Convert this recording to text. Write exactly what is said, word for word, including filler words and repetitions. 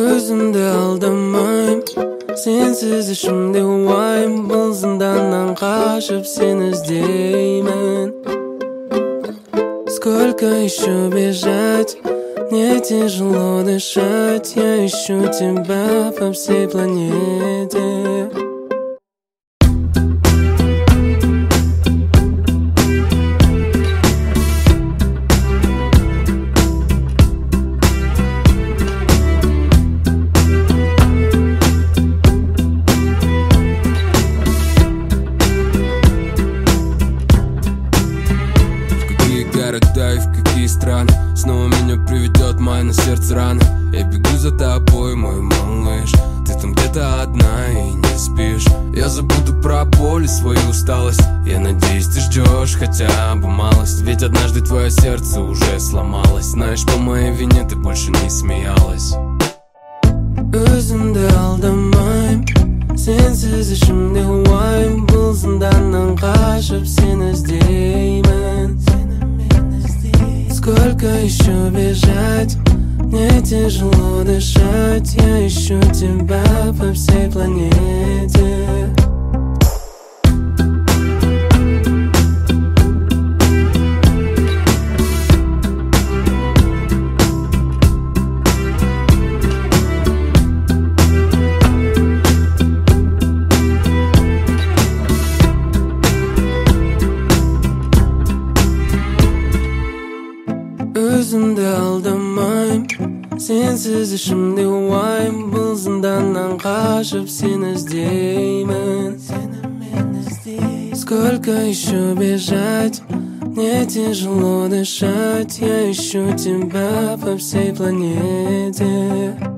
Özümde aldamayım, sensiz işimde vayım. Бұл зынданнан қашып сені іздеймін. Сколько еще бежать, мне тяжело дышать. Я ищу тебя по всей планете. Города и в какие страны снова меня приведет моя на сердце рана. Я бегу за тобой, мой малыш. Ты там где-то одна и не спишь. Я забуду про боль и свою усталость. Я надеюсь, ты ждешь хотя бы малость. Ведь однажды твое сердце уже сломалось. Знаешь, по моей вине ты больше не смеялась. Özümde aldamayım, sensiz işimde vayım. Бұл зынданнан қашып сені іздеймін. Сколько еще бежать, мне тяжело дышать. Я ищу тебя по всей планете. Özümde aldamayım, sensiz işimde vayım. Бұл зынданнан қашып сені іздеймін. Сколько еще бежать, мне тяжело дышать. Я ищу тебя по всей планете.